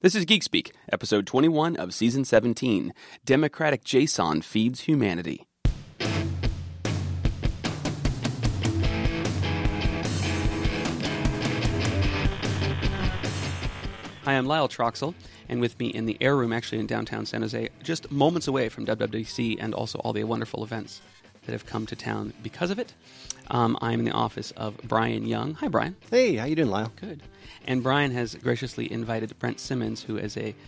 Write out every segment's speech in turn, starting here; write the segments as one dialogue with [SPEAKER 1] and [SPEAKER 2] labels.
[SPEAKER 1] This is Geek Speak, episode 21 of season 17. Democratic JSON feeds humanity. Hi, I'm Lyle Troxel, and with me in the Air Room, actually in downtown San Jose, just moments away from WWDC and also all the wonderful events that have come to town because of it. I'm in the office of Brian Young. Hi, Brian.
[SPEAKER 2] Hey, how you doing, Lyle?
[SPEAKER 1] Good. And Brian has graciously invited Brent Simmons, who is a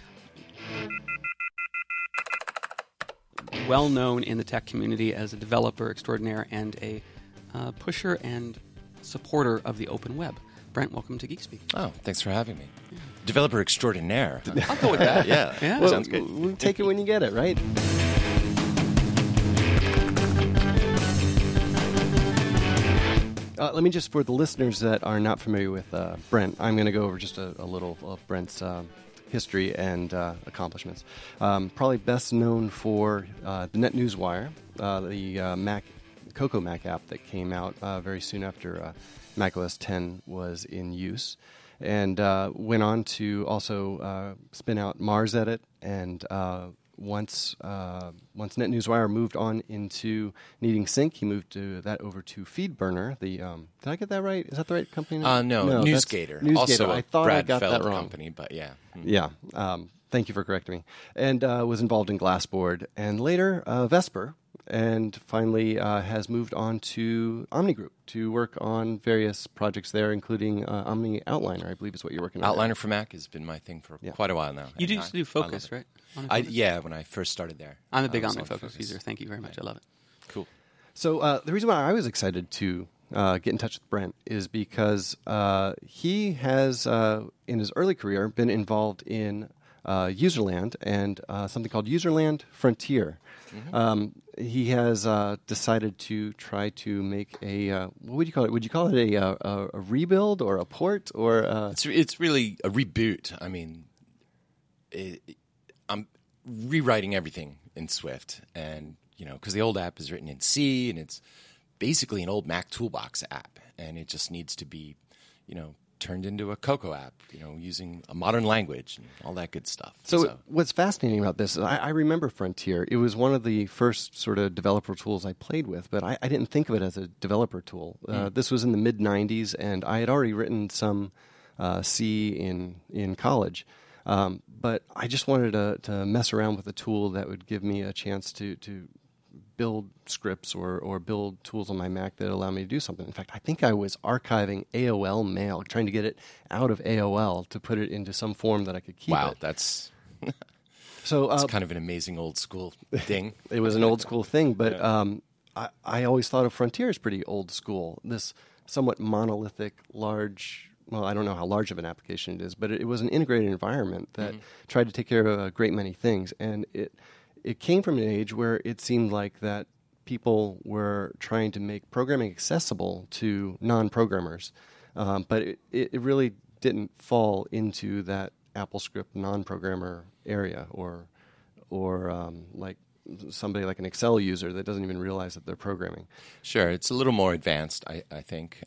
[SPEAKER 1] well-known in the tech community as a developer extraordinaire and a pusher and supporter of the open web. Brent, welcome to GeekSpeak.
[SPEAKER 3] Oh, thanks for having me. Yeah. Developer extraordinaire.
[SPEAKER 1] I'll go with that.
[SPEAKER 3] Yeah.
[SPEAKER 2] Well,
[SPEAKER 3] sounds good.
[SPEAKER 2] We'll take it when you get it, right? Let me just, for the listeners that are not familiar with Brent, I'm going to go over just a little of Brent's history and accomplishments. Probably best known for the NetNewsWire, the Cocoa Mac app that came out very soon after macOS 10 was in use, and went on to also spin out MarsEdit, and once NetNewsWire moved on into needing sync, he moved that over to FeedBurner. Did I get that right? Is that the right company name?
[SPEAKER 3] No, NewsGator.
[SPEAKER 2] NewsGator.
[SPEAKER 3] Also
[SPEAKER 2] I thought
[SPEAKER 3] Brad
[SPEAKER 2] I got
[SPEAKER 3] Feld
[SPEAKER 2] that wrong.
[SPEAKER 3] company, but yeah.
[SPEAKER 2] Yeah. Thank you for correcting me. And was involved in Glassboard, and later Vesper, and finally has moved on to Omni Group to work on various projects there, including Omni Outliner, I believe is what you're working on.
[SPEAKER 3] Outliner for Mac has been my thing for quite a while now.
[SPEAKER 1] You used to do Focus, right?
[SPEAKER 3] Yeah, when I first started there.
[SPEAKER 1] I'm a big OmniFocus user. Thank you very much. I love it.
[SPEAKER 3] Cool.
[SPEAKER 2] So the reason why I was excited to get in touch with Brent is because he has, in his early career, been involved in Userland and something called Userland Frontier. Mm-hmm. He has decided to try to make a what would you call it? Would you call it a rebuild or a port or?
[SPEAKER 3] It's really a reboot. I mean, I'm rewriting everything in Swift, and because the old app is written in C, and it's basically an old Mac Toolbox app, and it just needs to be, turned into a Cocoa app, using a modern language and all that good stuff.
[SPEAKER 2] So what's fascinating about this is I remember Frontier. It was one of the first sort of developer tools I played with, but I didn't think of it as a developer tool. This was in the mid-'90s, and I had already written some C in college. But I just wanted to mess around with a tool that would give me a chance to build scripts or build tools on my Mac that allow me to do something. In fact, I think I was archiving AOL mail, trying to get it out of AOL to put it into some form that I could keep it.
[SPEAKER 3] Wow, that's kind of an amazing old school thing.
[SPEAKER 2] It was an old school thing, but I always thought of Frontier as pretty old school. This somewhat monolithic, large... Well, I don't know how large of an application it is, but it was an integrated environment that tried to take care of a great many things. And it came from an age where it seemed like that people were trying to make programming accessible to non-programmers. But it really didn't fall into that AppleScript non-programmer area or like somebody like an Excel user that doesn't even realize that they're programming.
[SPEAKER 3] Sure, it's a little more advanced, I think.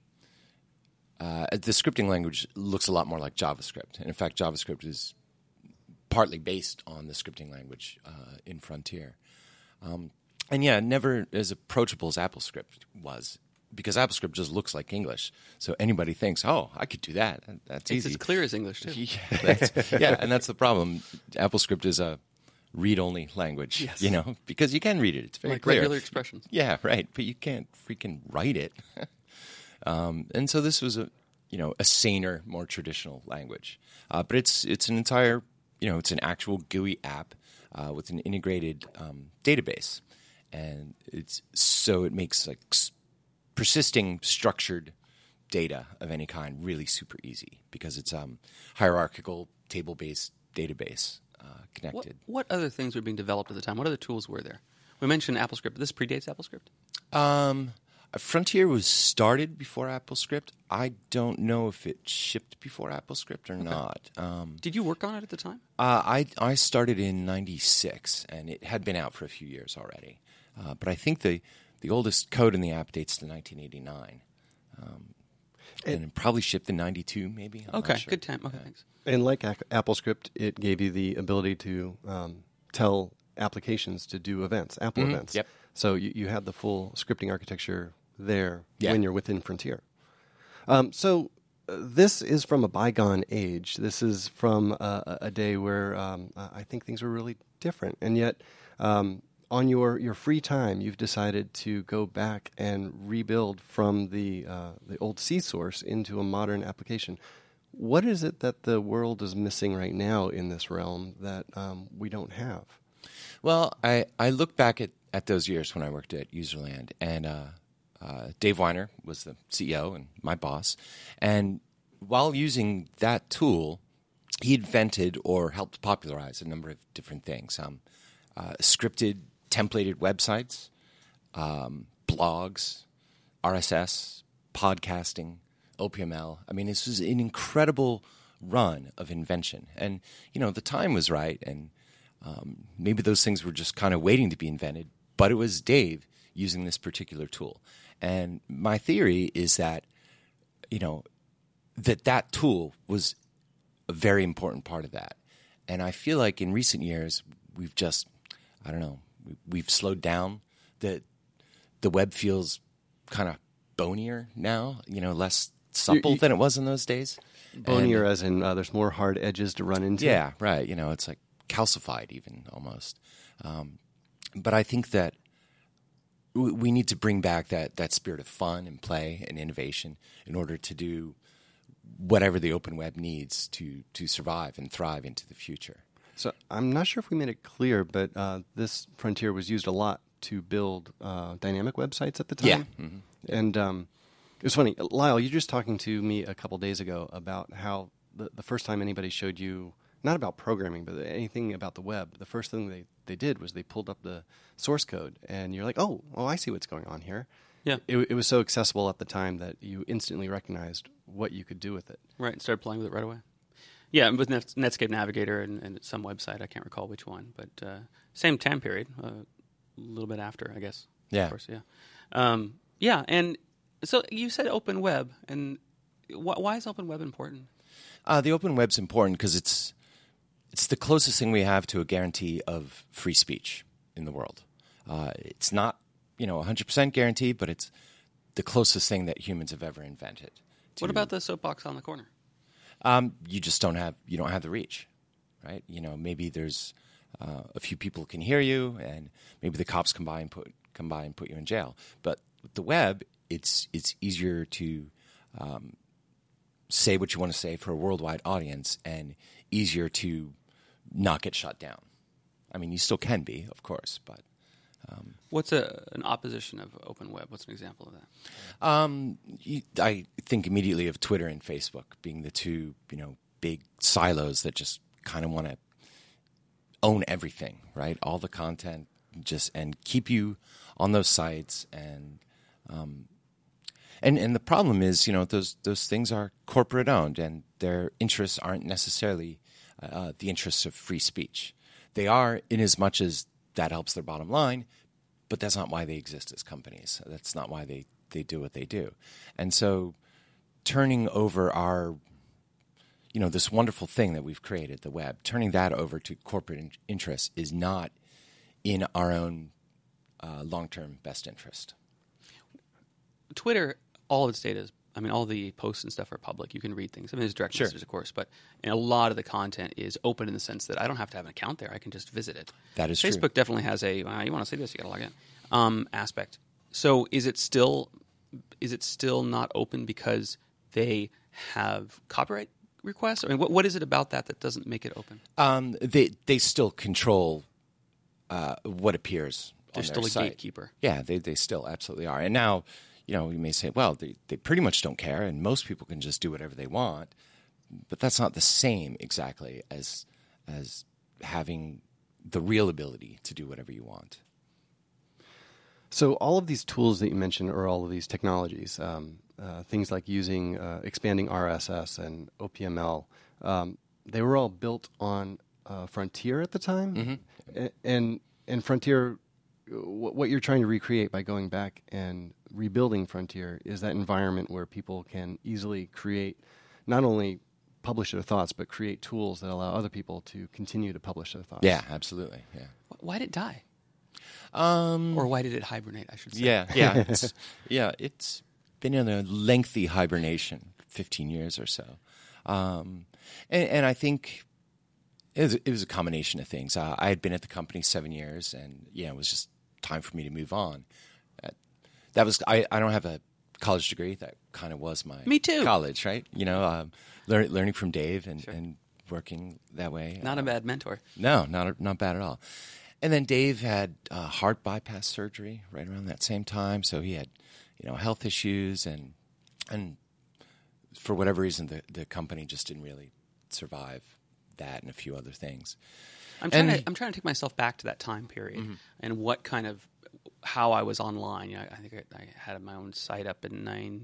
[SPEAKER 3] The scripting language looks a lot more like JavaScript. And in fact, JavaScript is partly based on the scripting language in Frontier. And never as approachable as AppleScript was, because AppleScript just looks like English. So anybody thinks, oh, I could do that. That's easy.
[SPEAKER 1] It's as clear as English, too.
[SPEAKER 3] And that's the problem. AppleScript is a read-only language, because you can read it. It's very
[SPEAKER 1] like
[SPEAKER 3] clear.
[SPEAKER 1] Regular expressions.
[SPEAKER 3] Yeah, right. But you can't freaking write it. And so this was a saner, more traditional language. But it's an entire, it's an actual GUI app with an integrated database, and it makes like persisting structured data of any kind really super easy because it's hierarchical table-based database connected.
[SPEAKER 1] What other things were being developed at the time? What other tools were there? We mentioned AppleScript, but this predates AppleScript?
[SPEAKER 3] Frontier was started before AppleScript. I don't know if it shipped before AppleScript or not.
[SPEAKER 1] Did you work on it at the time?
[SPEAKER 3] I started in '96, and it had been out for a few years already. But I think the oldest code in the app dates to 1989. And it probably shipped in '92, maybe. I'm
[SPEAKER 1] okay,
[SPEAKER 3] not sure.
[SPEAKER 1] good time. Okay, thanks.
[SPEAKER 2] And like AppleScript, it gave you the ability to tell applications to do events, Apple events.
[SPEAKER 3] Yep.
[SPEAKER 2] So you had the full scripting architecture there
[SPEAKER 3] Yeah.
[SPEAKER 2] when you're within Frontier. So this is from a bygone age. This is from a day where I think things were really different. And yet, on your free time, you've decided to go back and rebuild from the old C source into a modern application. What is it that the world is missing right now in this realm that we don't have?
[SPEAKER 3] Well, I look back at those years when I worked at Userland, and Dave Weiner was the CEO and my boss. And while using that tool, he invented or helped popularize a number of different things. Scripted, templated websites, blogs, RSS, podcasting, OPML. I mean, this was an incredible run of invention. And, the time was right, and maybe those things were just kind of waiting to be invented, but it was Dave using this particular tool. And my theory is that, that tool was a very important part of that. And I feel like in recent years, we've just, we've slowed down. The web feels kind of bonier now, less supple than it was in those days.
[SPEAKER 2] Bonier as in there's more hard edges to run into?
[SPEAKER 3] Yeah, right. It's like calcified even almost. But I think that we need to bring back that spirit of fun and play and innovation in order to do whatever the open web needs to survive and thrive into the future.
[SPEAKER 2] So I'm not sure if we made it clear, but this Frontier was used a lot to build dynamic websites at the time.
[SPEAKER 3] Yeah. Mm-hmm.
[SPEAKER 2] And it was funny. Lyle, you were just talking to me a couple days ago about how the first time anybody showed you, not about programming, but anything about the web, the first thing they did was they pulled up the source code, and you're like, oh, I see what's going on here.
[SPEAKER 1] Yeah.
[SPEAKER 2] It was so accessible at the time that you instantly recognized what you could do with it.
[SPEAKER 1] Right, and started playing with it right away. Yeah, with Netscape Navigator and some website, I can't recall which one, but same time period, a little bit after, I guess.
[SPEAKER 3] Yeah.
[SPEAKER 1] Of course, yeah. Yeah, and so you said open web, and why is open web important?
[SPEAKER 3] The open web's important because it's the closest thing we have to a guarantee of free speech in the world. It's not, 100% guaranteed, but it's the closest thing that humans have ever invented.
[SPEAKER 1] What about the soapbox on the corner?
[SPEAKER 3] You just don't have the reach, right? Maybe there's a few people can hear you, and maybe the cops come by and put you in jail. But with the web, it's easier to say what you want to say for a worldwide audience, and easier to not get shut down. I mean, you still can be, of course, but
[SPEAKER 1] what's an opposition of open web? What's an example of that?
[SPEAKER 3] I think immediately of Twitter and Facebook being the two, big silos that just kind of want to own everything, right? All the content, and keep you on those sites, and the problem is, those things are corporate owned, and their interests aren't necessarily the interests of free speech. They are in as much as that helps their bottom line, but that's not why they exist as companies. That's not why they do what they do. And so turning over our, this wonderful thing that we've created, the web, turning that over to corporate interests is not in our own long-term best interest.
[SPEAKER 1] Twitter, all of its data is, all the posts and stuff are public. You can read things. There's direct messages, of course, but a lot of the content is open in the sense that I don't have to have an account there. I can just visit it.
[SPEAKER 3] That is
[SPEAKER 1] Facebook
[SPEAKER 3] true.
[SPEAKER 1] definitely has a, you want to see this, you got to log in, aspect. So is it still not open because they have copyright requests? What is it about that doesn't make it open?
[SPEAKER 3] They still control what appears
[SPEAKER 1] They're
[SPEAKER 3] on
[SPEAKER 1] still
[SPEAKER 3] their
[SPEAKER 1] a
[SPEAKER 3] site.
[SPEAKER 1] gatekeeper.
[SPEAKER 3] Yeah, they still absolutely are. And now, you may say, well, they pretty much don't care, and most people can just do whatever they want. But that's not the same exactly as having the real ability to do whatever you want.
[SPEAKER 2] So all of these tools that you mentioned, or all of these technologies, things like using expanding RSS and OPML, they were all built on Frontier at the time. Mm-hmm. And Frontier, what you're trying to recreate by going back and rebuilding Frontier is that environment where people can easily create not only publish their thoughts, but create tools that allow other people to continue to publish their thoughts.
[SPEAKER 3] Yeah, absolutely. Yeah.
[SPEAKER 1] Why did it die? Or why did it hibernate, I should say?
[SPEAKER 3] Yeah. It's been in a lengthy hibernation, 15 years or so. And I think it was a combination of things. I had been at the company 7 years, and it was just time for me to move on. That was I don't have a college degree. That kind of was my
[SPEAKER 1] Me too.
[SPEAKER 3] college, right? Learning from Dave and working that way.
[SPEAKER 1] Not a bad mentor.
[SPEAKER 3] No, not bad at all. And then Dave had heart bypass surgery right around that same time, so he had health issues, and for whatever reason the company just didn't really survive that and a few other things.
[SPEAKER 1] I'm trying to take myself back to that time period and what kind of how I was online. I think I had my own site up in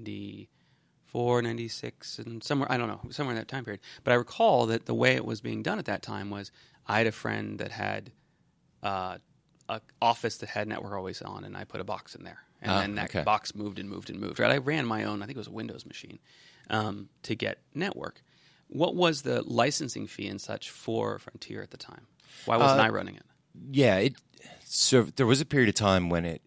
[SPEAKER 1] 94, 96, and somewhere in that time period. But I recall that the way it was being done at that time was I had a friend that had an office that had Network Always On, and I put a box in there. And then that box moved and moved and moved. Right? I ran my own, I think it was a Windows machine, to get Network. What was the licensing fee and such for Frontier at the time? Why wasn't I running it?
[SPEAKER 3] Yeah, so there was a period of time when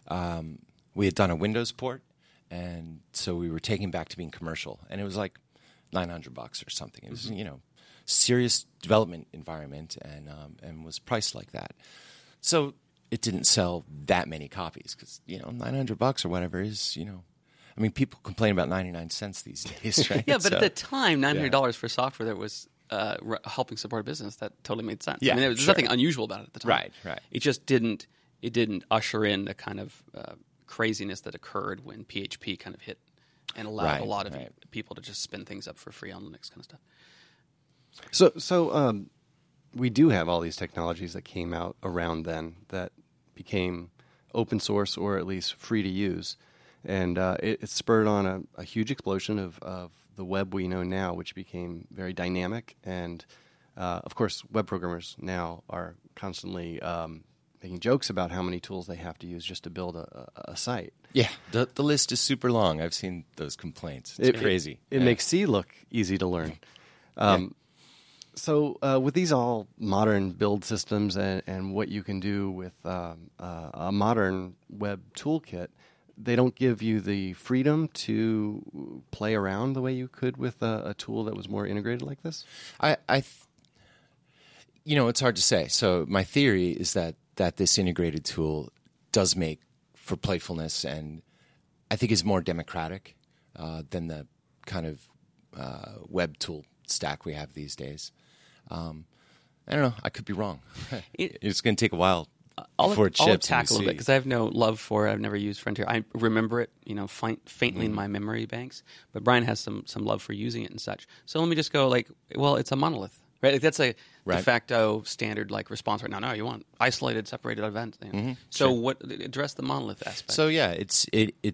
[SPEAKER 3] we had done a Windows port, and so we were taking back to being commercial, and it was like $900 or something. It was serious development environment, and was priced like that. So it didn't sell that many copies because $900 or whatever is I mean, people complain about 99 cents these days, right?
[SPEAKER 1] Yeah, but at the time, $900 for software that was helping support a business, that totally made sense.
[SPEAKER 3] Yeah,
[SPEAKER 1] I mean, there was nothing unusual about it at the time.
[SPEAKER 3] Right.
[SPEAKER 1] It just didn't usher in the kind of craziness that occurred when PHP kind of hit and allowed a lot of people to just spin things up for free on Linux kind of stuff.
[SPEAKER 2] So we do have all these technologies that came out around then that became open source or at least free to use. And it spurred on a huge explosion of the web we know now, which became very dynamic. And, of course, web programmers now are constantly making jokes about how many tools they have to use just to build a site.
[SPEAKER 3] Yeah, the list is super long. I've seen those complaints. It's crazy.
[SPEAKER 2] It makes C look easy to learn. So with these all modern build systems and what you can do with a modern web toolkit, they don't give you the freedom to play around the way you could with a tool that was more integrated like this?
[SPEAKER 3] It's hard to say. So my theory is that this integrated tool does make for playfulness, and I think is more democratic than the kind of web tool stack we have these days. I don't know. I could be wrong. It's going to take a while. Before it ships.
[SPEAKER 1] I'll attack a little bit because I have no love for it. I've never used Frontier. I remember it, faintly in my memory banks. But Brian has some love for using it and such. So let me just go it's a monolith, right? Like that's a de facto standard response right now. No, you want isolated, separated events. So what? Address the monolith aspect.
[SPEAKER 3] So yeah, it's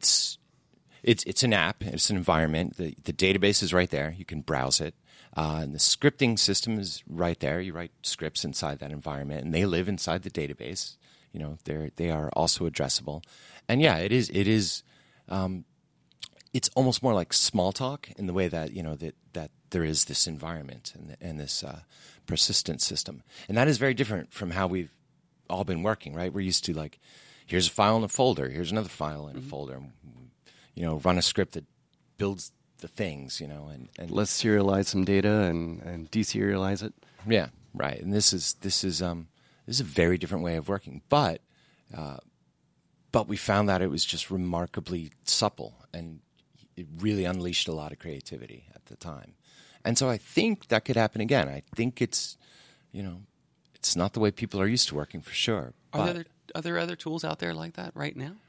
[SPEAKER 3] an app. It's an environment. The database is right there. You can browse it. And the scripting system is right there. You write scripts inside that environment, and they live inside the database. They are also addressable. And yeah, it is. It's almost more like small talk in the way that that there is this environment and this persistent system, and that is very different from how we've all been working. Right? We're used to here's a file in a folder. Here's another file in a folder. Run a script that builds the things, and
[SPEAKER 2] let's serialize some data and deserialize it.
[SPEAKER 3] Yeah, right. And this is a very different way of working, but we found that it was just remarkably supple, and it really unleashed a lot of creativity at the time. And so I think that could happen again. I think it's not the way people are used to working for sure.
[SPEAKER 1] Are there other tools out there like that right now?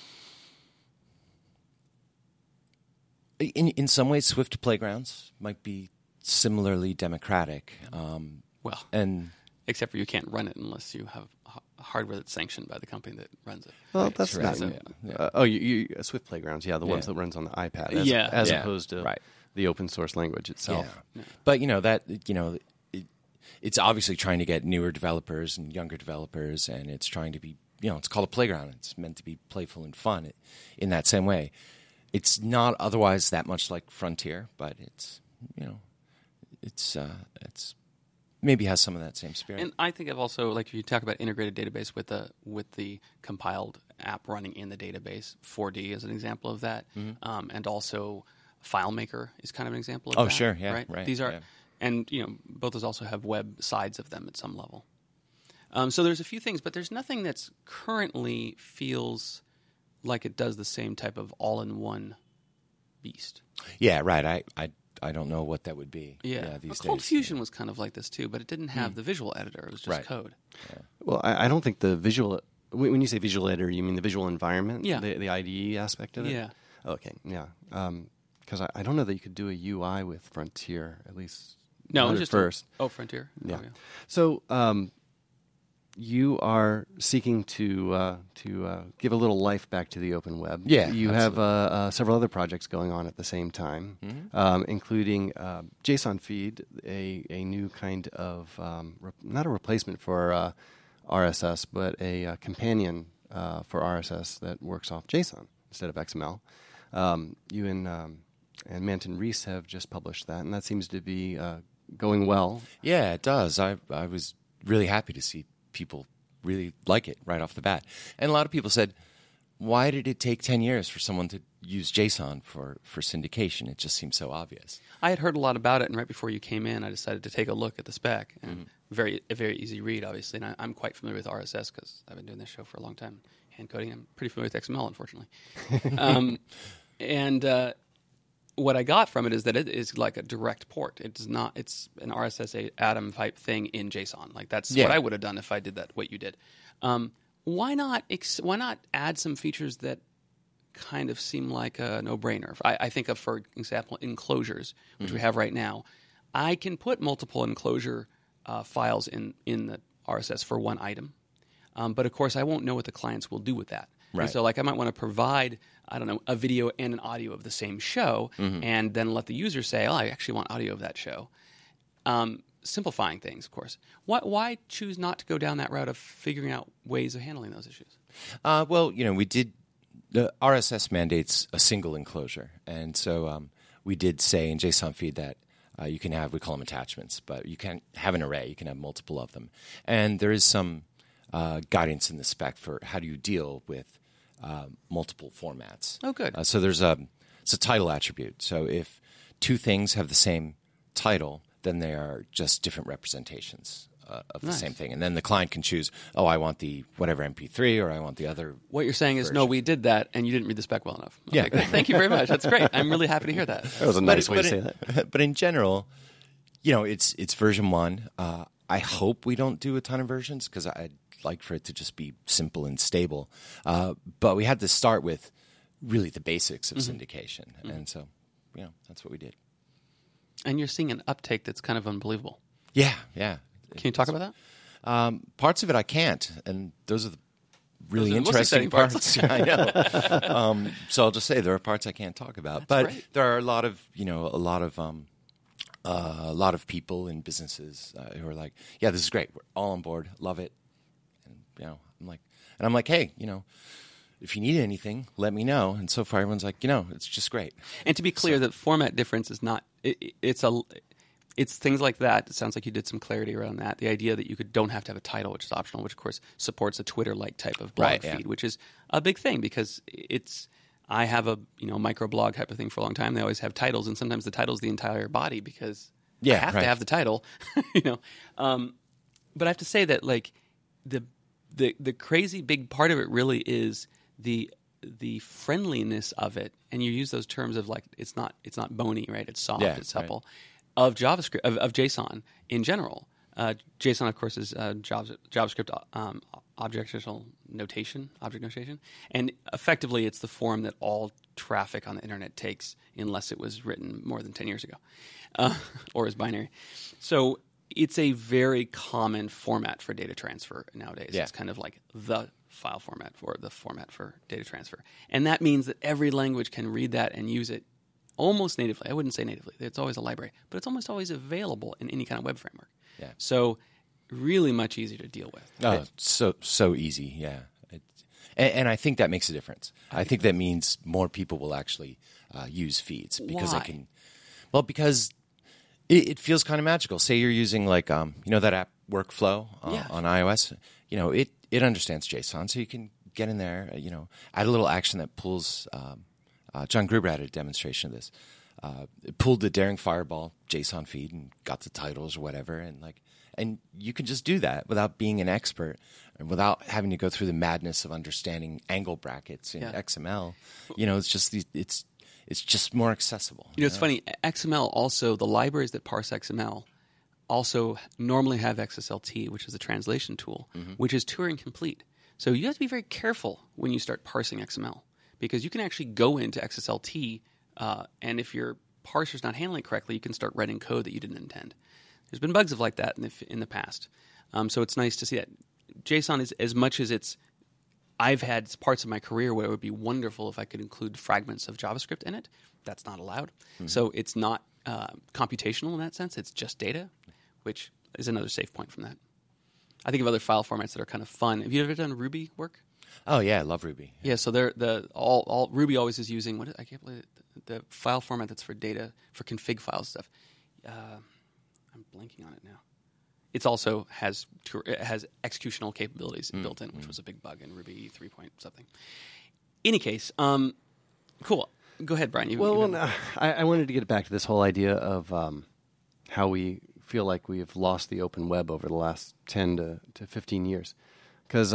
[SPEAKER 3] In some ways, Swift Playgrounds might be similarly democratic.
[SPEAKER 1] Except for you can't run it unless you have hardware that's sanctioned by the company that runs it.
[SPEAKER 2] Well, that's not. Swift Playgrounds, the ones that runs on the iPad, as opposed to the open source language itself.
[SPEAKER 3] Yeah. But it's obviously trying to get newer developers and younger developers, and it's trying to be, it's called a playground. It's meant to be playful and fun in that same way. It's not otherwise that much like Frontier, but it's, it's maybe has some of that same spirit.
[SPEAKER 1] And I think of also, like, if you talk about integrated database with the compiled app running in the database, 4D is an example of that, and also FileMaker is kind of an example of that.
[SPEAKER 3] Oh, sure, yeah,
[SPEAKER 1] right.
[SPEAKER 3] right,
[SPEAKER 1] These are,
[SPEAKER 3] yeah.
[SPEAKER 1] and both those also have web sides of them at some level. So there's a few things, but there's nothing that's currently feels like it does the same type of all-in-one beast.
[SPEAKER 3] Yeah, right. I don't know what that would be.
[SPEAKER 1] Yeah,
[SPEAKER 3] these
[SPEAKER 1] Cold
[SPEAKER 3] days.
[SPEAKER 1] Fusion was kind of like this too, but it didn't have the visual editor. It was just
[SPEAKER 3] Right.
[SPEAKER 1] code.
[SPEAKER 2] Well, I don't think the visual. When you say visual editor, you mean the visual environment?
[SPEAKER 1] Yeah.
[SPEAKER 2] The IDE aspect of it?
[SPEAKER 1] Yeah.
[SPEAKER 2] Okay, yeah. Because I don't know that you could do a UI with Frontier, at least
[SPEAKER 1] No,
[SPEAKER 2] not
[SPEAKER 1] it was
[SPEAKER 2] at
[SPEAKER 1] just
[SPEAKER 2] first.
[SPEAKER 1] Frontier.
[SPEAKER 2] Yeah.
[SPEAKER 1] Oh, yeah.
[SPEAKER 2] So you are seeking to give a little life back to the open web.
[SPEAKER 3] Yeah,
[SPEAKER 2] You have several other projects going on at the same time, including JSON Feed, a new kind of not a replacement for RSS, but a companion for RSS that works off JSON instead of XML. You and Manton Reese have just published that, and that seems to be going well.
[SPEAKER 3] Yeah, it does. I was really happy to see people really like it right off the bat. And a lot of people said, why did it take 10 years for someone to use JSON for syndication? It just seems so obvious.
[SPEAKER 1] I had heard a lot about it, and right before you came in, I decided to take a look at the spec. And a very easy read, obviously. And I'm quite familiar with RSS because I've been doing this show for a long time, hand coding. I'm pretty familiar with XML, unfortunately. What I got from it is that it is like a direct port. It's not. It's an RSS Atom type thing in JSON. Like that's what I would have done if I did that. What you did. Why not add some features that kind of seem like a no-brainer? I think of, for example, enclosures, which we have right now. I can put multiple enclosure files in the RSS for one item, but of course I won't know what the clients will do with that.
[SPEAKER 3] Right.
[SPEAKER 1] And so, like, I might want to provide, I don't know, a video and an audio of the same show, and then let the user say, "Oh, I actually want audio of that show." Simplifying things, of course. Why choose not to go down that route of figuring out ways of handling those issues?
[SPEAKER 3] Well, we did. The RSS mandates a single enclosure, and so we did say in JSON Feed that you can have, we call them attachments, but you can't have an array. You can have multiple of them, and there is some guidance in the spec for how do you deal with multiple formats.
[SPEAKER 1] Oh, good.
[SPEAKER 3] So it's a title attribute. So if two things have the same title, then they are just different representations of the same thing. And then the client can choose, I want the whatever MP3 or I want the other.
[SPEAKER 1] What you're saying is, no, we did that, and you didn't read the spec well enough. Okay,
[SPEAKER 3] Yeah.
[SPEAKER 1] great. Thank you very much. That's great. I'm really happy to hear that.
[SPEAKER 2] That was a nice way to say that.
[SPEAKER 3] But in general, it's version 1. I hope we don't do a ton of versions because I'd like for it to just be simple and stable. But we had to start with really the basics of syndication. And so, that's what we did.
[SPEAKER 1] And you're seeing an uptake that's kind of unbelievable.
[SPEAKER 3] Yeah.
[SPEAKER 1] Can you talk about that?
[SPEAKER 3] Parts of it I can't, and those are the really
[SPEAKER 1] Those are the most
[SPEAKER 3] interesting
[SPEAKER 1] exciting parts.
[SPEAKER 3] parts. I know. So I'll just say there are parts I can't talk about, but
[SPEAKER 1] great.
[SPEAKER 3] there are a lot of people in businesses who are like, "Yeah, this is great. We're all on board. Love it." And I'm like, "Hey, if you need anything, let me know." And so far, everyone's like, "It's just great."
[SPEAKER 1] And to be clear, the format difference is not. It's things like that. It sounds like you did some clarity around that. The idea that you don't have to have a title, which is optional, which of course supports a Twitter-like type of blog feed, which is a big thing because I have a microblog type of thing for a long time. They always have titles, and sometimes the title is the entire body because I have to have the title. But I have to say that like the crazy big part of it really is the friendliness of it, and you use those terms of like it's not bony, right? It's soft, it's supple. Right. Of JavaScript, of JSON in general. JSON, of course, is JavaScript object notation, and effectively, it's the form that all traffic on the internet takes, unless it was written more than 10 years ago, or is binary. So it's a very common format for data transfer nowadays. Yeah. It's kind of like the file format or the format for data transfer, and that means that every language can read that and use it. Almost natively. I wouldn't say natively. It's always a library. But it's almost always available in any kind of web framework. Yeah. So really much easier to deal with.
[SPEAKER 3] Oh, so easy, yeah. And I think that makes a difference. I think that means more people will actually use feeds. Because
[SPEAKER 1] Why?
[SPEAKER 3] because It feels kind of magical. Say you're using like that app Workflow
[SPEAKER 1] Yeah.
[SPEAKER 3] on iOS. It understands JSON, so you can get in there. Add a little action that pulls. John Gruber had a demonstration of this. It pulled the Daring Fireball JSON feed and got the titles or whatever, and you can just do that without being an expert and without having to go through the madness of understanding angle brackets in XML. It's just more accessible.
[SPEAKER 1] It's funny. XML also, the libraries that parse XML also normally have XSLT, which is a translation tool, which is Turing complete. So you have to be very careful when you start parsing XML, because you can actually go into XSLT, and if your parser's not handling it correctly, you can start writing code that you didn't intend. There's been bugs of like that in the past. So it's nice to see that. JSON is, as much as I've had parts of my career where it would be wonderful if I could include fragments of JavaScript in it. That's not allowed. So it's not computational in that sense. It's just data, which is another safe point from that. I think of other file formats that are kind of fun. Have you ever done Ruby work?
[SPEAKER 3] Oh yeah, I love Ruby.
[SPEAKER 1] Yeah, so they're all Ruby always is using I can't believe the file format that's for data for config file stuff. I'm blanking on it now. It also has executional capabilities built in, which was a big bug in Ruby 3 point something. Any case, cool. Go ahead, Brian.
[SPEAKER 2] I wanted to get back to this whole idea of how we feel like we have lost the open web over the last 10 to 15 years. Because,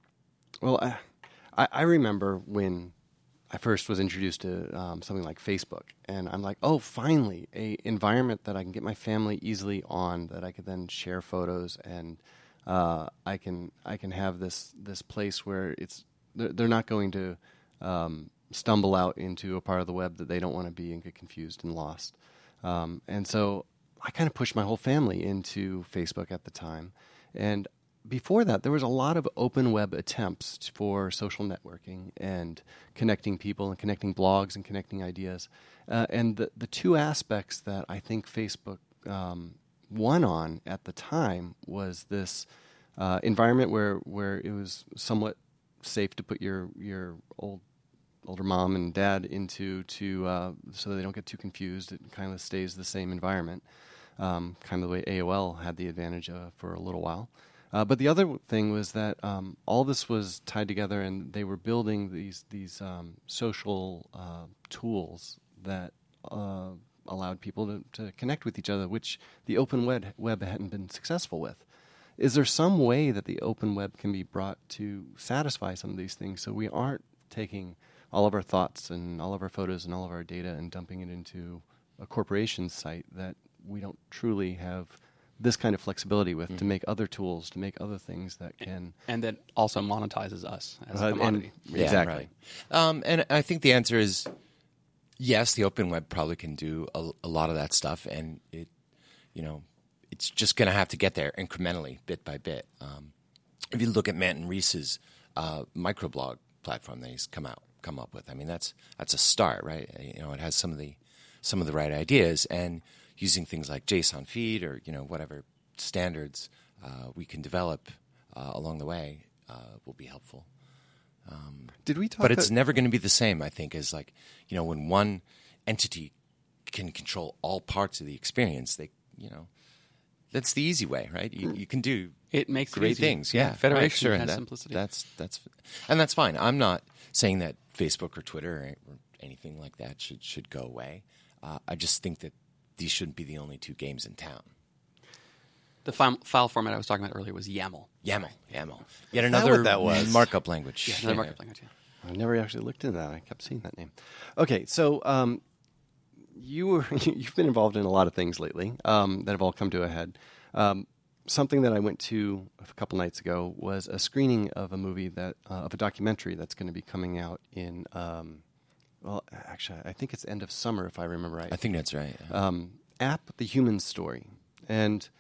[SPEAKER 2] I remember when I first was introduced to something like Facebook, and I'm like, oh, finally, a environment that I can get my family easily on, that I could then share photos, and I can have this place where they're not going to stumble out into a part of the web that they don't want to be and get confused and lost. And so I kind of pushed my whole family into Facebook at the time. And before that, there was a lot of open web attempts for social networking and connecting people and connecting blogs and connecting ideas. And the two aspects that I think Facebook won on at the time was this environment where it was somewhat safe to put your older mom and dad into so they don't get too confused. It kind of stays the same environment, kind of the way AOL had the advantage for a little while. But the other thing was that all this was tied together, and they were building these social tools that allowed people to connect with each other, which the open web hadn't been successful with. Is there some way that the open web can be brought to satisfy some of these things, so we aren't taking all of our thoughts and all of our photos and all of our data and dumping it into a corporation site that we don't truly have this kind of flexibility with to make other tools, to make other things that can...
[SPEAKER 1] And that also monetizes us as a commodity.
[SPEAKER 2] Exactly.
[SPEAKER 3] Right. And I think the answer is yes, the open web probably can do a lot of that stuff, and it's just going to have to get there incrementally, bit by bit. If you look at Manton Reese's microblog platform that he's come up with, I mean that's a start, right? It has some of the right ideas, and using things like JSON feed or whatever standards we can develop along the way will be helpful.
[SPEAKER 2] Did we talk?
[SPEAKER 3] But it's never going to be the same, I think, as when one entity can control all parts of the experience. That's the easy way, right? You can do
[SPEAKER 1] it makes
[SPEAKER 3] great
[SPEAKER 1] easy.
[SPEAKER 3] things. Yeah,
[SPEAKER 1] Federation
[SPEAKER 3] right, sure,
[SPEAKER 1] has simplicity.
[SPEAKER 3] That's fine. I'm not saying that Facebook or Twitter or anything like that should go away. I just think that these shouldn't be the only two games in town.
[SPEAKER 1] The file format I was talking about earlier was YAML.
[SPEAKER 3] YAML. Yet another
[SPEAKER 2] that was?
[SPEAKER 3] Markup language.
[SPEAKER 1] Yeah, another markup language. Yeah.
[SPEAKER 2] I never actually looked into that. I kept seeing that name. Okay, so you've been involved in a lot of things lately that have all come to a head. Something that I went to a couple nights ago was a screening of a movie of a documentary that's going to be coming out in. Well, actually, I think it's end of summer, if I remember right.
[SPEAKER 3] I think that's right.
[SPEAKER 2] App The Human Story. And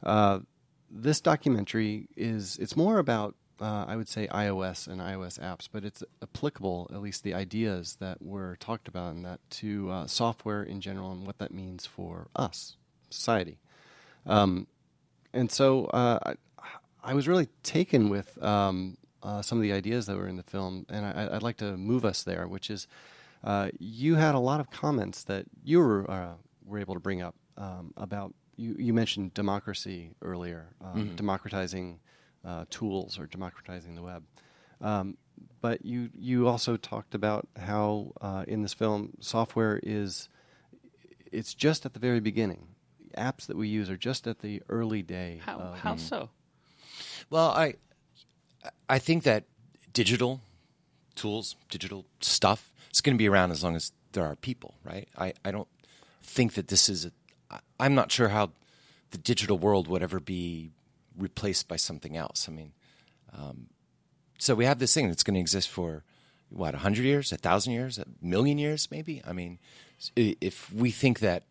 [SPEAKER 2] this documentary it's more about, I would say, iOS and iOS apps, but it's applicable, at least the ideas that were talked about in that, to software in general and what that means for us, society. And so I was really taken with some of the ideas that were in the film, and I'd like to move us there, which is you had a lot of comments that you were able to bring up about you mentioned democracy earlier, democratizing tools or democratizing the web. But you also talked about how in this film software it's just at the very beginning. Apps that we use are just at the early day.
[SPEAKER 1] How so?
[SPEAKER 3] Well, I think that digital tools, digital stuff, it's going to be around as long as there are people, right? I don't think that this is I'm not sure how the digital world would ever be replaced by something else. I mean, so we have this thing that's going to exist for, 100 years, 1,000 years, 1,000,000 years, maybe? I mean, if we think that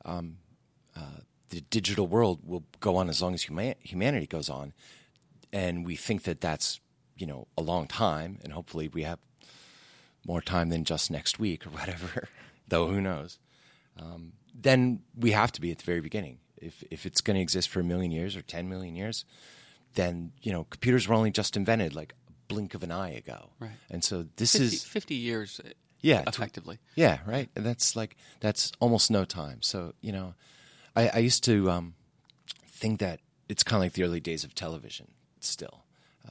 [SPEAKER 3] the digital world will go on as long as humanity goes on, and we think that that's, a long time, and hopefully we have more time than just next week or whatever, though who knows, then we have to be at the very beginning. If it's going to exist for 1,000,000 years or 10 million years, then, computers were only just invented like a blink of an eye ago.
[SPEAKER 1] Right.
[SPEAKER 3] And so this
[SPEAKER 1] 50 years effectively.
[SPEAKER 3] Yeah, right. And that's almost no time. So, I used to think that it's kind of like the early days of television still.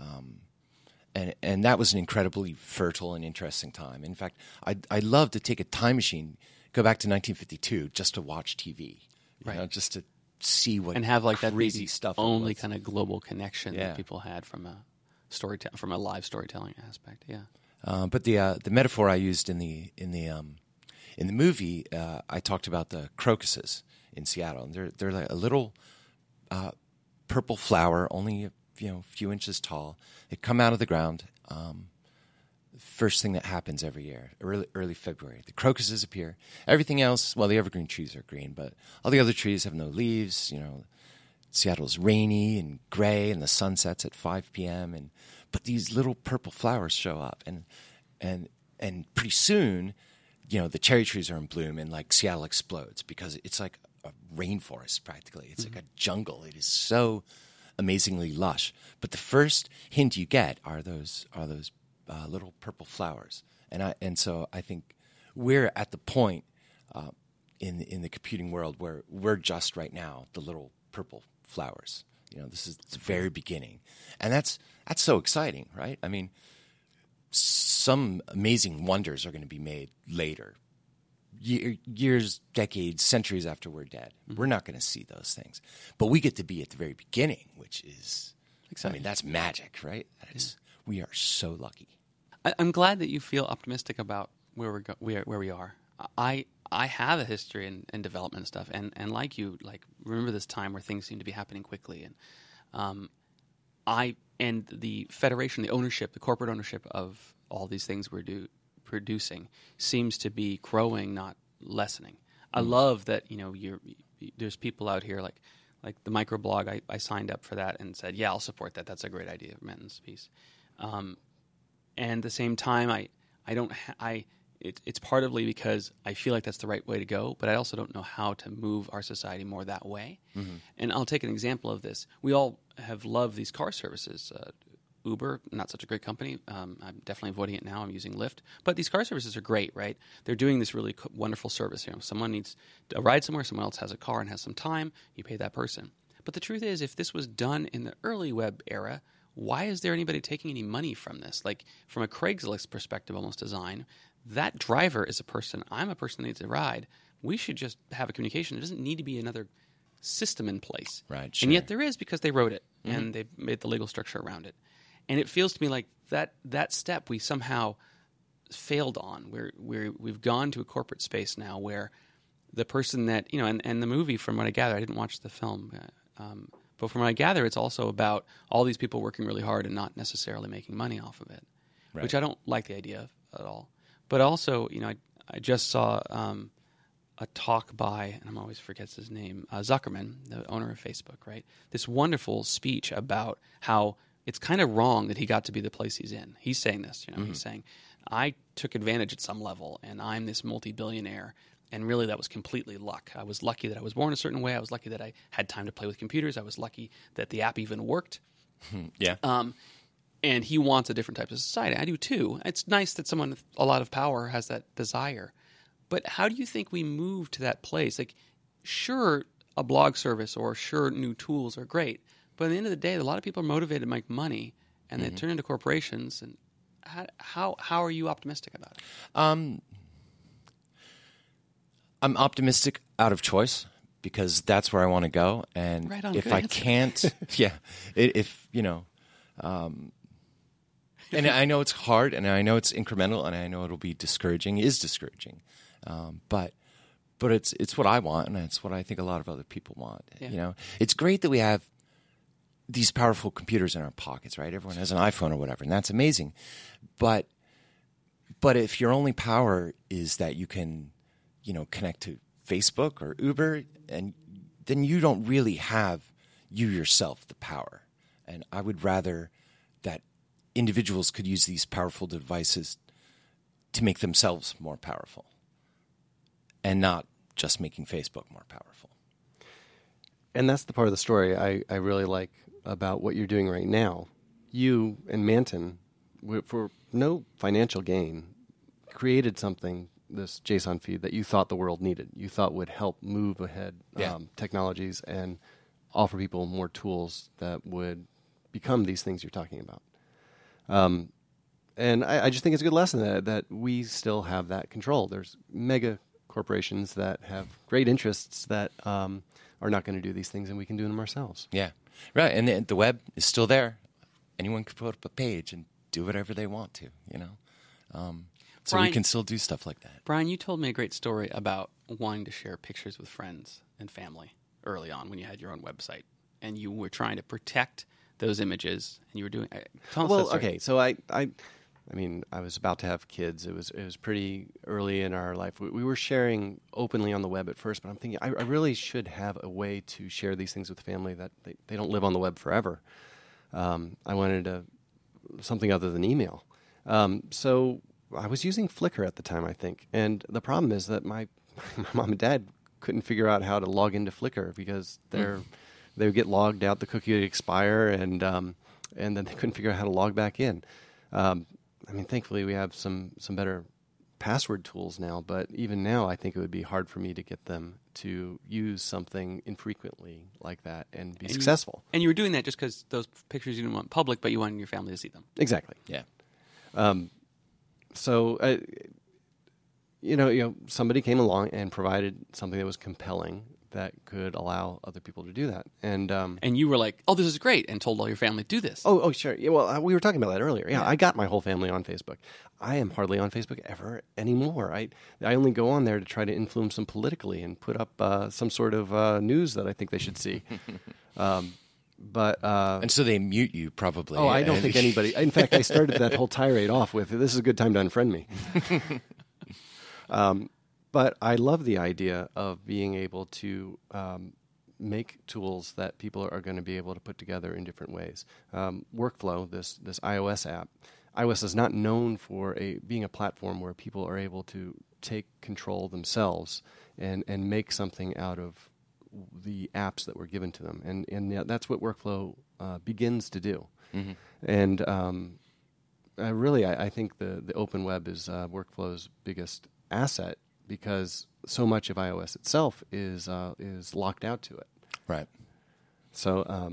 [SPEAKER 3] And that was an incredibly fertile and interesting time. In fact, I'd love to take a time machine, go back to 1952 just to watch TV, just to see what
[SPEAKER 1] and have like
[SPEAKER 3] crazy
[SPEAKER 1] that
[SPEAKER 3] stuff.
[SPEAKER 1] Only kind of global connection
[SPEAKER 3] Yeah.
[SPEAKER 1] that people had from a from a live storytelling aspect. Yeah.
[SPEAKER 3] But the metaphor I used in the movie, I talked about the crocuses in Seattle, and they're like a little purple flower, only a few inches tall. They come out of the ground. First thing that happens every year, early February, the crocuses appear. Everything else, well, the evergreen trees are green, but all the other trees have no leaves. Seattle's rainy and gray, and the sun sets at 5 p.m. But these little purple flowers show up, and pretty soon, the cherry trees are in bloom, and like Seattle explodes because it's like a rainforest practically. It's like a jungle. It is so amazingly lush. But the first hint you get are those little purple flowers, and so I think we're at the point in the computing world where we're just right now the little purple flowers. This is the very beginning, and that's so exciting, right? I mean, some amazing wonders are going to be made later, years, decades, centuries after we're dead. We're not going to see those things, but we get to be at the very beginning, which is exciting. I mean, that's magic, right? That is. We are so lucky.
[SPEAKER 1] I'm glad that you feel optimistic about where we are. I have a history and development stuff, and like you, remember this time where things seem to be happening quickly, and the federation, the ownership, the corporate ownership of all these things we're producing seems to be growing, not lessening. I love that there's people out here like the microblog. I signed up for that and said, yeah, I'll support that. That's a great idea, Menton's piece. And at the same time, it's partly because I feel like that's the right way to go, but I also don't know how to move our society more that way. Mm-hmm. And I'll take an example of this. We all have loved these car services. Uber, not such a great company. I'm definitely avoiding it now. I'm using Lyft. But these car services are great, right? They're doing this really wonderful service. Someone needs a ride somewhere, someone else has a car and has some time, you pay that person. But the truth is, if this was done in the early web era, why is there anybody taking any money from this? Like, from a Craigslist perspective, almost design, that driver is a person. I'm a person that needs a ride. We should just have a communication. There doesn't need to be another system in place.
[SPEAKER 3] Right, sure.
[SPEAKER 1] And yet there is, because they wrote it, and they've made the legal structure around it. And it feels to me like that step we somehow failed on. We've gone to a corporate space now where the person that, and the movie, from what I gather, I didn't watch the film, but from what I gather, it's also about all these people working really hard and not necessarily making money off of it, right. Which I don't like the idea of at all. But also, I just saw a talk by, and I always forget his name, Zuckerman, the owner of Facebook, right? This wonderful speech about how it's kind of wrong that he got to be the place he's in. He's saying this, he's saying, I took advantage at some level, and I'm this multi-billionaire. And really, that was completely luck. I was lucky that I was born a certain way. I was lucky that I had time to play with computers. I was lucky that the app even worked.
[SPEAKER 3] Yeah.
[SPEAKER 1] And he wants a different type of society. I do too. It's nice that someone with a lot of power has that desire. But how do you think we move to that place? Like, sure, a blog service or sure, new tools are great. But at the end of the day, a lot of people are motivated to make money, and they turn into corporations. And how are you optimistic about it?
[SPEAKER 3] I'm optimistic out of choice because that's where I want to go. And
[SPEAKER 1] Right on,
[SPEAKER 3] if
[SPEAKER 1] good
[SPEAKER 3] I
[SPEAKER 1] answer.
[SPEAKER 3] can't, and I know it's hard, and I know it's incremental, and I know it'll be discouraging. It is discouraging, but it's what I want, and it's what I think a lot of other people want.
[SPEAKER 1] Yeah.
[SPEAKER 3] It's great that we have these powerful computers in our pockets, right? Everyone has an iPhone or whatever, and that's amazing. But if your only power is that you can, connect to Facebook or Uber, and then you don't really have you yourself the power. And I would rather that individuals could use these powerful devices to make themselves more powerful, and not just making Facebook more powerful.
[SPEAKER 2] And that's the part of the story I really like about what you're doing right now. You and Manton, for no financial gain, created something, this JSON feed, that you thought the world needed. You thought would help move ahead technologies and offer people more tools that would become these things you're talking about. And I just think it's a good lesson that we still have that control. There's mega corporations that have great interests that are not going to do these things, and we can do them ourselves.
[SPEAKER 3] Yeah, right. And the web is still there. Anyone can put up a page and do whatever they want to, So
[SPEAKER 1] Brian,
[SPEAKER 3] we can still do stuff like that.
[SPEAKER 1] Brian, you told me a great story about wanting to share pictures with friends and family early on when you had your own website, and you were trying to protect those images, and you were doing. Tell us that story.
[SPEAKER 2] Okay, so I was about to have kids. It was pretty early in our life. We were sharing openly on the web at first, but I'm thinking I really should have a way to share these things with family that they don't live on the web forever. I wanted something other than email. So I was using Flickr at the time, I think. And the problem is that my mom and dad couldn't figure out how to log into Flickr because they would get logged out, the cookie would expire, and then they couldn't figure out how to log back in. Thankfully we have some better password tools now, but even now I think it would be hard for me to get them to use something infrequently like that and be successful.
[SPEAKER 1] And you were doing that just because those pictures you didn't want public, but you wanted your family to see them.
[SPEAKER 2] Exactly.
[SPEAKER 3] Yeah.
[SPEAKER 2] So, somebody came along and provided something that was compelling that could allow other people to do that. And
[SPEAKER 1] you were like, oh, this is great, and told all your family, do this.
[SPEAKER 2] Oh, sure. Yeah, well, we were talking about that earlier. Yeah, I got my whole family on Facebook. I am hardly on Facebook ever anymore. I only go on there to try to influence them politically and put up some sort of news that I think they should see.
[SPEAKER 3] And so they mute you, probably.
[SPEAKER 2] Oh, I don't think anybody... In fact, I started that whole tirade off with, this is a good time to unfriend me. But I love the idea of being able to make tools that people are going to be able to put together in different ways. Workflow, this iOS app, iOS is not known for being a platform where people are able to take control themselves and make something out of the apps that were given to them. And that's what Workflow begins to do. Mm-hmm. And I think the open web is Workflow's biggest asset, because so much of iOS itself is locked out to it.
[SPEAKER 3] Right.
[SPEAKER 2] So,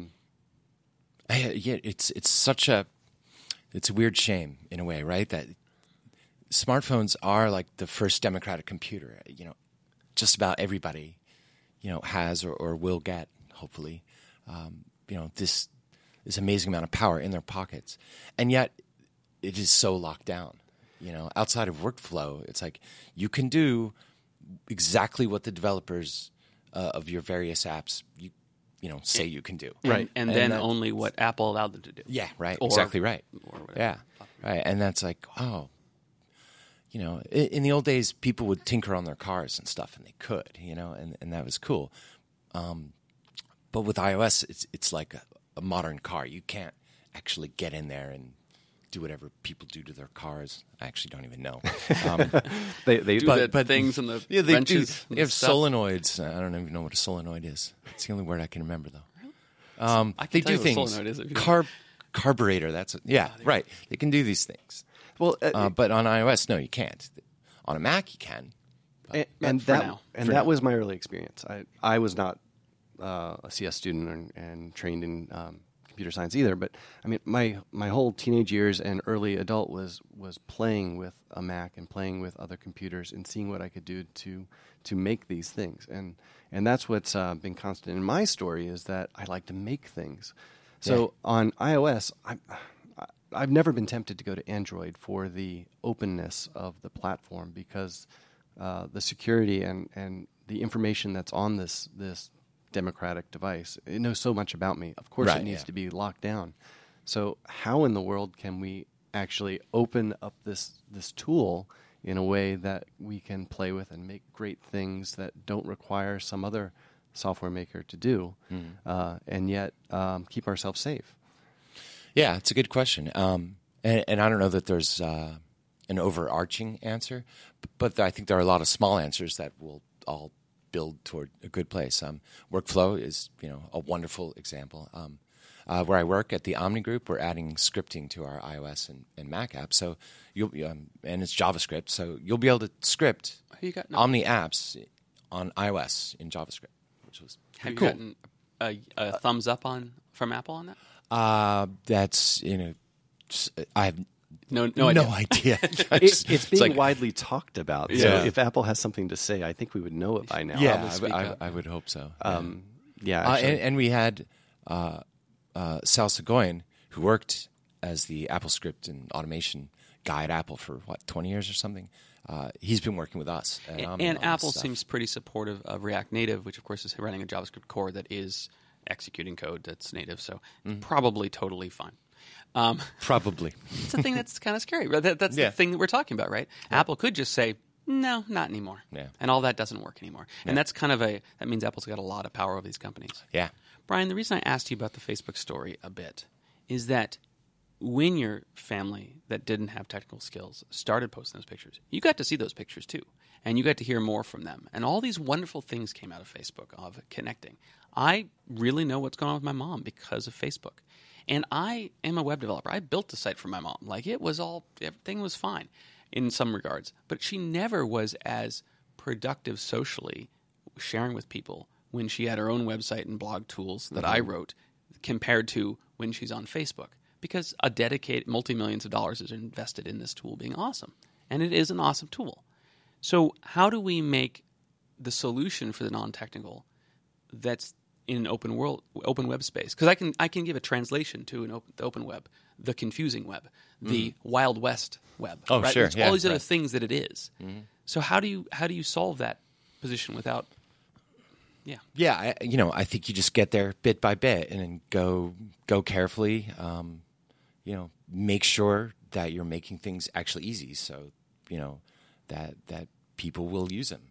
[SPEAKER 3] it's a weird shame in a way, right? That smartphones are like the first democratic computer. Just about everybody, has or will get, hopefully, this amazing amount of power in their pockets, and yet it is so locked down. Outside of Workflow, it's like you can do exactly what the developers of your various apps say you can do.
[SPEAKER 1] Right. And then only what Apple allowed them to do.
[SPEAKER 3] Yeah, right. Exactly right.
[SPEAKER 1] Or whatever.
[SPEAKER 3] Yeah, right. And that's like, in the old days, people would tinker on their cars and stuff, and they could, and that was cool. But with iOS, it's like a modern car. You can't actually get in there and do whatever people do to their cars. I actually don't even know.
[SPEAKER 1] They do the things and the wrenches.
[SPEAKER 3] They have solenoids. I don't even know what a solenoid is. It's the only word I can remember, though.
[SPEAKER 1] I can
[SPEAKER 3] they
[SPEAKER 1] tell
[SPEAKER 3] do
[SPEAKER 1] you
[SPEAKER 3] things.
[SPEAKER 1] what a solenoid is if you
[SPEAKER 3] Carburetor. That's right. They can do these things.
[SPEAKER 2] well,
[SPEAKER 3] but on iOS, no, you can't. On a Mac, you can.
[SPEAKER 2] And
[SPEAKER 1] for now.
[SPEAKER 2] that was my early experience. I was not a CS student and trained in computer science either. But I mean, my whole teenage years and early adult was playing with a Mac and playing with other computers and seeing what I could do to make these things. And that's what's been constant in my story, is that I like to make things. So on iOS, I've never been tempted to go to Android for the openness of the platform, because the security and the information that's on this democratic device, it knows so much about me. Of course, it needs to be locked down. So how in the world can we actually open up this tool in a way that we can play with and make great things that don't require some other software maker to do, and yet keep ourselves safe?
[SPEAKER 3] Yeah, it's a good question. And I don't know that there's an overarching answer, but I think there are a lot of small answers that will all build toward a good place. Workflow is, a wonderful example. Where I work at the Omni Group, we're adding scripting to our iOS and Mac apps. So and it's JavaScript, so you'll be able to script Omni apps on iOS in JavaScript, which was
[SPEAKER 1] Have you
[SPEAKER 3] cool.
[SPEAKER 1] gotten a thumbs up from Apple on that?
[SPEAKER 3] That's I have
[SPEAKER 1] No
[SPEAKER 3] no
[SPEAKER 1] idea.
[SPEAKER 3] idea.
[SPEAKER 2] It's being widely talked about. So
[SPEAKER 3] Yeah.
[SPEAKER 2] if Apple has something to say, I think we would know it by now.
[SPEAKER 3] Yeah,
[SPEAKER 1] speak up.
[SPEAKER 3] I would hope so.
[SPEAKER 2] Actually.
[SPEAKER 3] And we had Sal Segoyan, who worked as the AppleScript and automation guy at Apple for 20 years or something. He's been working with us.
[SPEAKER 1] And Apple seems pretty supportive of React Native, which of course is running a JavaScript core that is executing code that's native. So probably totally fine.
[SPEAKER 3] Probably.
[SPEAKER 1] It's the thing that's kind of scary. That's the thing that we're talking about, right? Yeah. Apple could just say, no, not anymore.
[SPEAKER 3] Yeah.
[SPEAKER 1] And all that doesn't work anymore. Yeah. And that's kind of that means Apple's got a lot of power over these companies.
[SPEAKER 3] Yeah.
[SPEAKER 1] Brian, the reason I asked you about the Facebook story a bit is that when your family that didn't have technical skills started posting those pictures, you got to see those pictures too. And you got to hear more from them. And all these wonderful things came out of Facebook, of connecting. I really know what's going on with my mom because of Facebook. And I am a web developer. I built a site for my mom. Like, everything was fine in some regards. But she never was as productive socially sharing with people when she had her own website and blog tools that I wrote compared to when she's on Facebook. Because a dedicated multi-millions of dollars is invested in this tool being awesome. And it is an awesome tool. So how do we make the solution for the non-technical that's in an open web space? Because I can give a translation to the open web, the confusing web, the Wild West web.
[SPEAKER 3] Oh,
[SPEAKER 1] right?
[SPEAKER 3] sure.
[SPEAKER 1] It's all these other things that it is. So how do you solve that position without? Yeah.
[SPEAKER 3] Yeah, I think you just get there bit by bit and then go carefully. Make sure that you're making things actually easy, so that people will use them.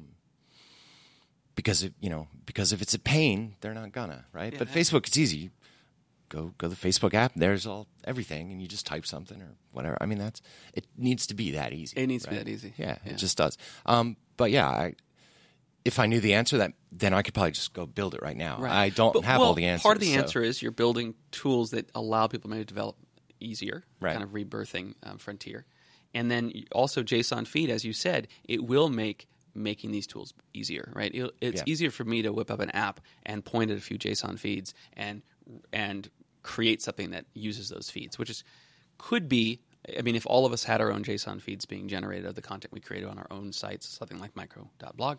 [SPEAKER 3] Because if it's a pain, they're not gonna, right?
[SPEAKER 1] Yeah,
[SPEAKER 3] but Facebook, it's easy. Go to the Facebook app. There's everything, and you just type something or whatever. I mean, it needs to be that easy.
[SPEAKER 1] It needs to
[SPEAKER 3] right?
[SPEAKER 1] be that easy.
[SPEAKER 3] Yeah, it just does. But yeah, if I knew the answer, then I could probably just go build it right now.
[SPEAKER 1] Right.
[SPEAKER 3] I don't have all the answers.
[SPEAKER 1] Part of the answer is you're building tools that allow people maybe to develop easier,
[SPEAKER 3] right.
[SPEAKER 1] kind of rebirthing Frontier. And then also JSON feed, as you said, it will make making these tools easier, right? It's easier for me to whip up an app and point at a few JSON feeds and create something that uses those feeds, which could be, I mean, if all of us had our own JSON feeds being generated of the content we created on our own sites, something like micro.blog,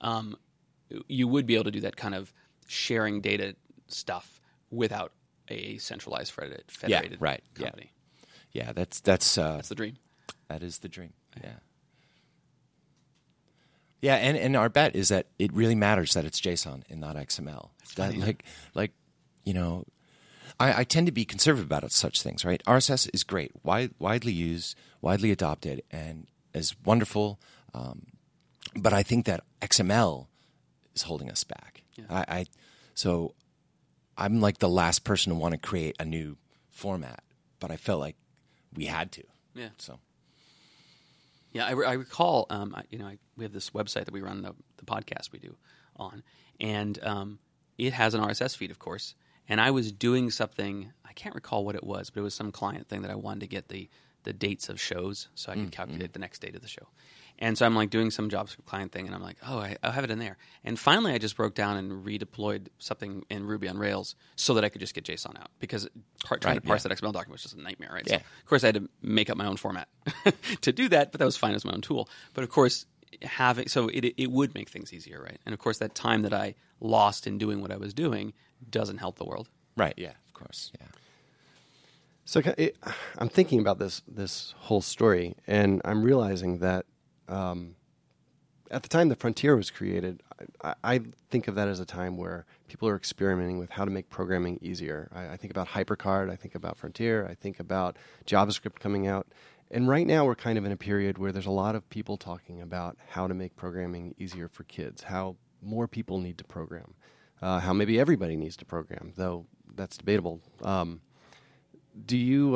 [SPEAKER 1] you would be able to do that kind of sharing data stuff without a centralized federated company.
[SPEAKER 3] Yeah, that's
[SPEAKER 1] the dream.
[SPEAKER 3] That is the dream. Yeah. Yeah, and our bet is that it really matters that it's JSON and not XML. I tend to be conservative about such things, right? RSS is great, widely used, widely adopted, and is wonderful. But I think that XML is holding us back. Yeah. So I'm like the last person to want to create a new format, but I felt like we had to.
[SPEAKER 1] Yeah.
[SPEAKER 3] So.
[SPEAKER 1] Yeah, I recall. We have this website that we run the podcast we do on, and it has an RSS feed, of course. And I was doing something, I can't recall what it was, but it was some client thing that I wanted to get the the dates of shows, so I could calculate the next date of the show. And so I'm like doing some JavaScript client thing, and I'm like, oh, I'll have it in there. And finally, I just broke down and redeployed something in Ruby on Rails so that I could just get JSON out, because trying to parse that XML document was just a nightmare, right?
[SPEAKER 3] Yeah.
[SPEAKER 1] So, of course, I had to make up my own format to do that, but that was fine as my own tool. But of course, it would make things easier, right? And of course, that time that I lost in doing what I was doing doesn't help the world.
[SPEAKER 3] Right. Yeah. Of course. Yeah.
[SPEAKER 2] So I'm thinking about this whole story, and I'm realizing that at the time the Frontier was created, I think of that as a time where people are experimenting with how to make programming easier. I think about HyperCard, I think about Frontier, I think about JavaScript coming out. And right now we're kind of in a period where there's a lot of people talking about how to make programming easier for kids, how more people need to program, how maybe everybody needs to program, though that's debatable. Do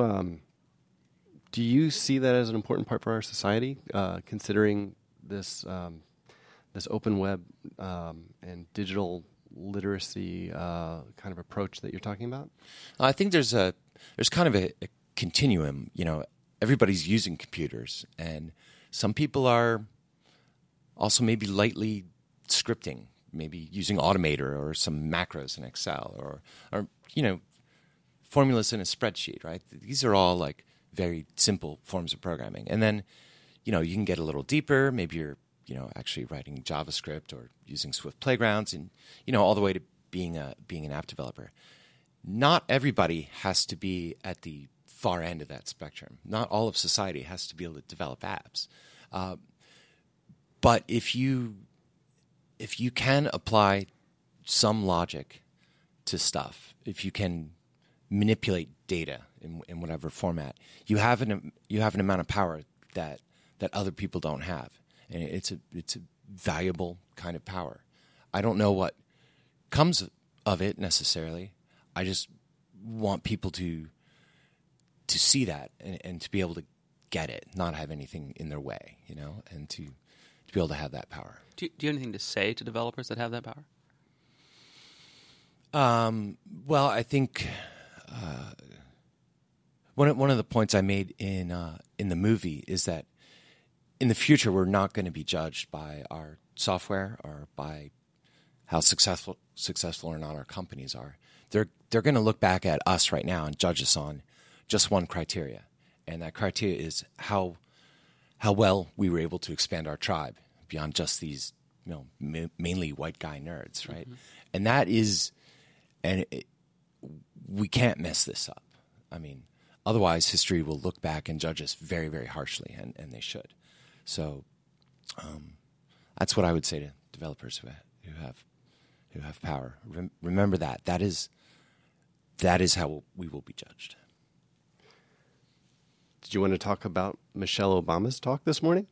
[SPEAKER 2] you see that as an important part for our society, considering this open web and digital literacy kind of approach that you're talking about?
[SPEAKER 3] I think there's kind of a continuum. Everybody's using computers, and some people are also maybe lightly scripting, maybe using Automator or some macros in Excel, or formulas in a spreadsheet, right? These are all like very simple forms of programming. And then, you can get a little deeper. Maybe you're, actually writing JavaScript or using Swift Playgrounds, and, all the way to being an app developer. Not everybody has to be at the far end of that spectrum. Not all of society has to be able to develop apps. But if you can apply some logic to stuff, if you can manipulate data in whatever format, you have an amount of power that other people don't have, and it's a valuable kind of power. I don't know what comes of it necessarily. I just want people to see that and to be able to get it, not have anything in their way, and to be able to have that power.
[SPEAKER 1] Do you have anything to say to developers that have that power?
[SPEAKER 3] Well, I think one of the points I made in the movie is that in the future we're not going to be judged by our software or by how successful or not our companies are. They're going to look back at us right now and judge us on just one criteria, and that criteria is how well we were able to expand our tribe beyond just these mainly white guy nerds, right? Mm-hmm. And that is, we can't mess this up. I mean, otherwise history will look back and judge us very, very harshly, and they should. So that's what I would say to developers who have power. Remember that. That is how we will be judged.
[SPEAKER 2] Did you want to talk about Michelle Obama's talk this morning?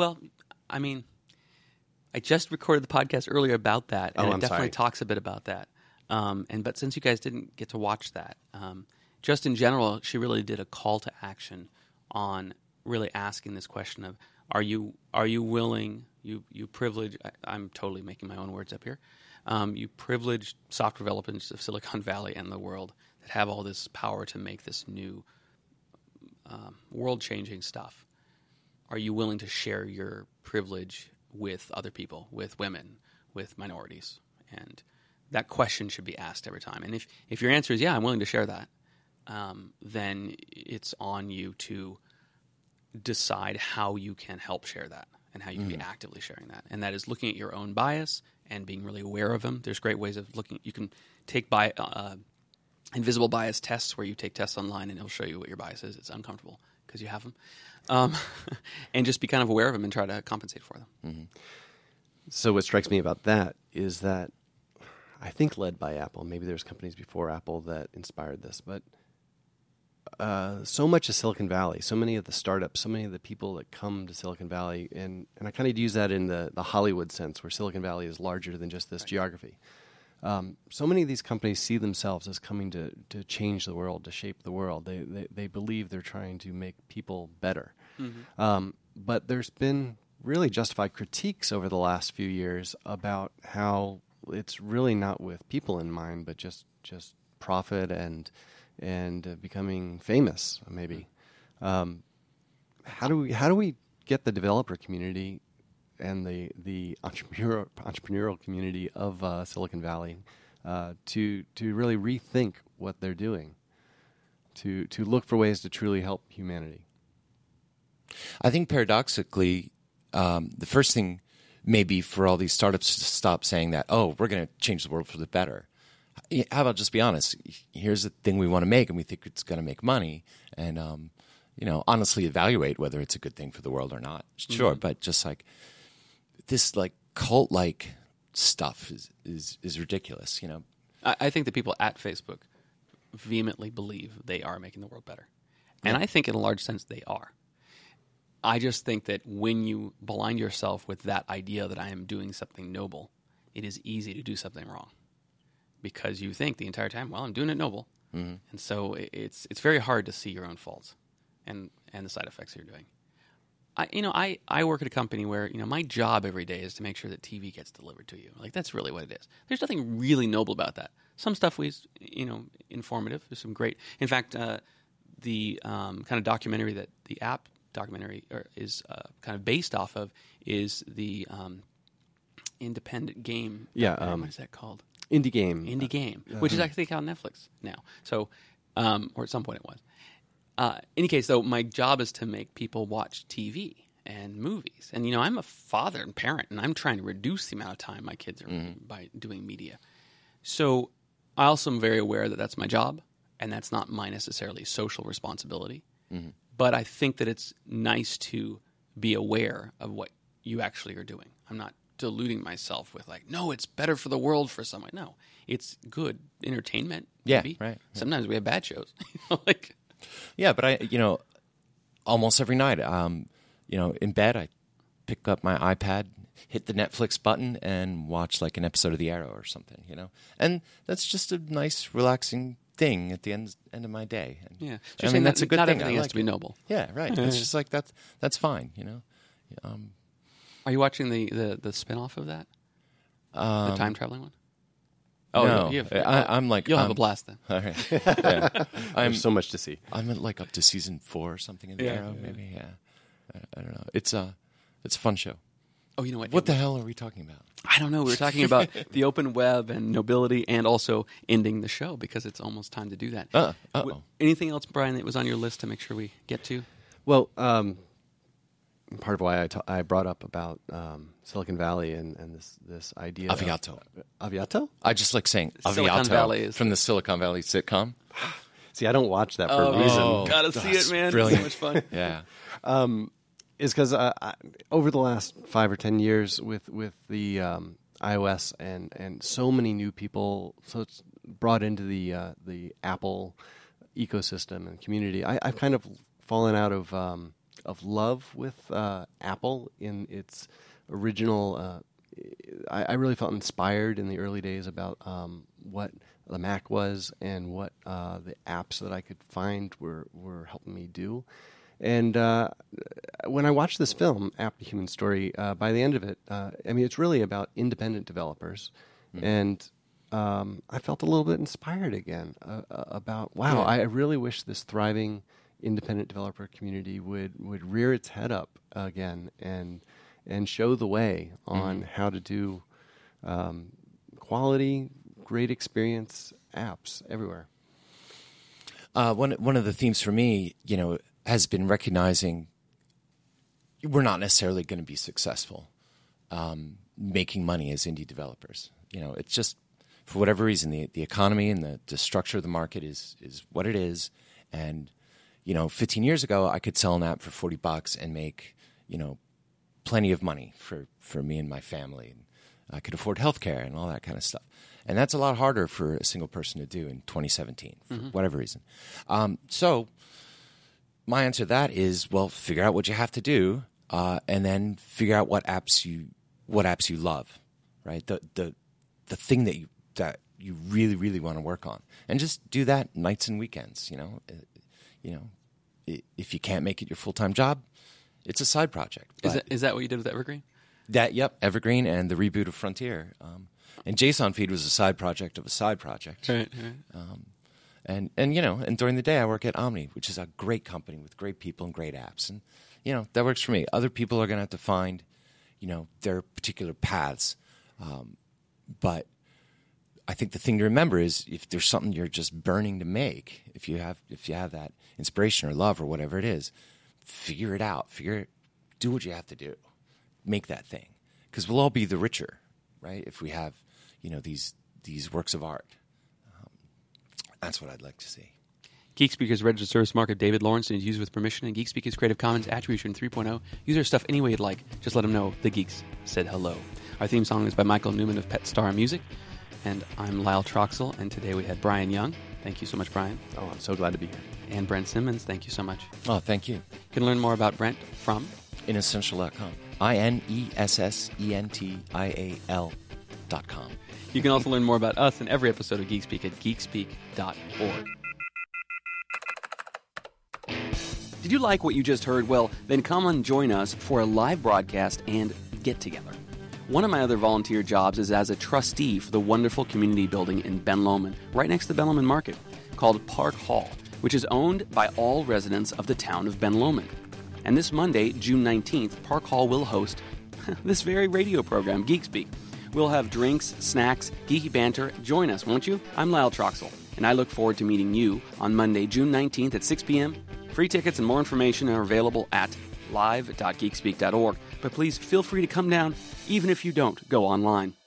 [SPEAKER 1] I just recorded the podcast earlier about that, and it definitely
[SPEAKER 2] sorry.
[SPEAKER 1] Talks a bit about that. But since you guys didn't get to watch that, just in general, she really did a call to action on really asking this question of, are you willing, you privilege, I'm totally making my own words up here, you privileged software developers of Silicon Valley and the world that have all this power to make this new world-changing stuff. Are you willing to share your privilege with other people, with women, with minorities? And that question should be asked every time. And if your answer is, yeah, I'm willing to share that, then it's on you to decide how you can help share that and how you can be actively sharing that. And that is looking at your own bias and being really aware of them. There's great ways of looking. You can take invisible bias tests where you take tests online and it'll show you what your bias is. It's uncomfortable because you have them. And just be kind of aware of them and try to compensate for them.
[SPEAKER 2] Mm-hmm. So what strikes me about that is that I think led by Apple, maybe there's companies before Apple that inspired this, but so much of Silicon Valley, so many of the startups, so many of the people that come to Silicon Valley, and I kind of use that in the Hollywood sense, where Silicon Valley is larger than just this geography. So many of these companies see themselves as coming to change the world, to shape the world. They believe they're trying to make people better. Mm-hmm. But there's been really justified critiques over the last few years about how it's really not with people in mind, but just profit and becoming famous, maybe. how do we get the developer community and the entrepreneurial community of Silicon Valley to really rethink what they're doing, to look for ways to truly help humanity?
[SPEAKER 3] I think paradoxically, the first thing may be for all these startups to stop saying that, oh, we're going to change the world for the better. How about just be honest? Here's the thing we want to make, and we think it's going to make money, and honestly evaluate whether it's a good thing for the world or not. Sure, but just like this, like cult-like stuff is ridiculous.
[SPEAKER 1] I think the people at Facebook vehemently believe they are making the world better, and I think in a large sense they are. I just think that when you blind yourself with that idea that I am doing something noble, it is easy to do something wrong because you think the entire time, well, I'm doing it noble. Mm-hmm. And so it's very hard to see your own faults and the side effects you're doing. I work at a company where, my job every day is to make sure that TV gets delivered to you. Like, that's really what it is. There's nothing really noble about that. Some stuff was, informative. There's some great, in fact, the kind of documentary that the app documentary is kind of based off of is the independent game.
[SPEAKER 2] Yeah.
[SPEAKER 1] What is that called?
[SPEAKER 2] Indie game.
[SPEAKER 1] Indie game, which is actually on Netflix now. So, or at some point it was. In any case, though, my job is to make people watch TV and movies. And, I'm a father and parent, and I'm trying to reduce the amount of time my kids are by doing media. So I also am very aware that that's my job, and that's not my necessarily social responsibility. Mm-hmm. But I think that it's nice to be aware of what you actually are doing. I'm not deluding myself with no, it's better for the world for someone. No, it's good entertainment. Maybe.
[SPEAKER 3] Yeah, right.
[SPEAKER 1] Sometimes we have bad shows.
[SPEAKER 3] Yeah, but I, almost every night, in bed, I pick up my iPad, hit the Netflix button, and watch an episode of The Arrow or something, And that's just a nice, relaxing thing at the end of my day. And,
[SPEAKER 1] yeah,
[SPEAKER 3] I mean, that's a good
[SPEAKER 1] not
[SPEAKER 3] thing.
[SPEAKER 1] Everything has to be noble.
[SPEAKER 3] Yeah, right. It's just that's fine,
[SPEAKER 1] Are you watching the spin-off of that? The time traveling one?
[SPEAKER 3] Oh, no.
[SPEAKER 1] You'll have a blast then.
[SPEAKER 3] All right. Yeah.
[SPEAKER 2] There's so much to see.
[SPEAKER 3] I'm up to season 4 or something in The Arrow, maybe. Yeah, I don't know. It's a fun show.
[SPEAKER 1] Oh, you know what?
[SPEAKER 3] What the hell are we talking about?
[SPEAKER 1] I don't know. We were talking about the open web and nobility, and also ending the show because it's almost time to do that. Anything else, Brian, that was on your list to make sure we get to?
[SPEAKER 2] Well, part of why I brought up about Silicon Valley and this idea
[SPEAKER 3] Aviato.
[SPEAKER 2] Aviato?
[SPEAKER 3] I just like saying
[SPEAKER 1] Silicon
[SPEAKER 3] Aviato
[SPEAKER 1] Valley is
[SPEAKER 3] from the Silicon Valley sitcom.
[SPEAKER 2] See, I don't watch that for a reason.
[SPEAKER 1] Gotta see it, man.
[SPEAKER 3] Brilliant.
[SPEAKER 1] It's so much fun.
[SPEAKER 3] Yeah.
[SPEAKER 2] Is because over the last 5 or 10 years with the iOS and so many new people, so it's brought into the Apple ecosystem and community. I've kind of fallen out of love with Apple in its original. I really felt inspired in the early days about what the Mac was and what the apps that I could find were helping me do. And when I watched this film, App: The Human Story, by the end of it, it's really about independent developers. Mm-hmm. And I felt a little bit inspired again about, wow, I really wish this thriving independent developer community would rear its head up again and show the way on how to do quality, great experience apps everywhere.
[SPEAKER 3] One of the themes for me, has been recognizing we're not necessarily going to be successful making money as indie developers. It's just, for whatever reason, the economy and the structure of the market is what it is. And, 15 years ago, I could sell an app for $40 and make, plenty of money for me and my family. And I could afford healthcare and all that kind of stuff. And that's a lot harder for a single person to do in 2017, for whatever reason. So my answer to that is, well, figure out what you have to do, and then figure out what apps you love, right? The thing that you really, really want to work on, and just do that nights and weekends. If you can't make it your full-time job, it's a side project.
[SPEAKER 1] Is that what you did with Evergreen?
[SPEAKER 3] Yep, Evergreen and the reboot of Frontier. And JSON Feed was a side project of a side project.
[SPEAKER 1] Right.
[SPEAKER 3] And during the day I work at Omni, which is a great company with great people and great apps. And that works for me. Other people are going to have to find, their particular paths. But I think the thing to remember is if there's something you're just burning to make, if you have that inspiration or love or whatever it is, figure it out. Do what you have to do. Make that thing. Because we'll all be the richer, right? If we have, these works of art. That's what I'd like to see.
[SPEAKER 1] Geek Speaker's registered service mark of David Lawrence and is used with permission, and Geek Speaker's Creative Commons Attribution 3.0. Use our stuff any way you'd like. Just let them know the geeks said hello. Our theme song is by Michael Newman of Pet Star Music, and I'm Lyle Troxell, and today we had Brian Young. Thank you so much, Brian.
[SPEAKER 2] Oh, I'm so glad to be here.
[SPEAKER 1] And Brent Simmons. Thank you so much.
[SPEAKER 3] Oh, thank you. You
[SPEAKER 1] can learn more about Brent from
[SPEAKER 3] Inessential.com. INESSENTIAL.com.
[SPEAKER 1] You can also learn more about us and every episode of Geek Speak at geekspeak.org. Did you like what you just heard? Well, then come and join us for a live broadcast and get together. One of my other volunteer jobs is as a trustee for the wonderful community building in Ben Lomond, right next to the Ben Lomond Market, called Park Hall, which is owned by all residents of the town of Ben Lomond. And this Monday, June 19th, Park Hall will host this very radio program, Geek Speak. We'll have drinks, snacks, geeky banter. Join us, won't you? I'm Lyle Troxell, and I look forward to meeting you on Monday, June 19th at 6 p.m. Free tickets and more information are available at live.geekspeak.org. But please feel free to come down, even if you don't go online.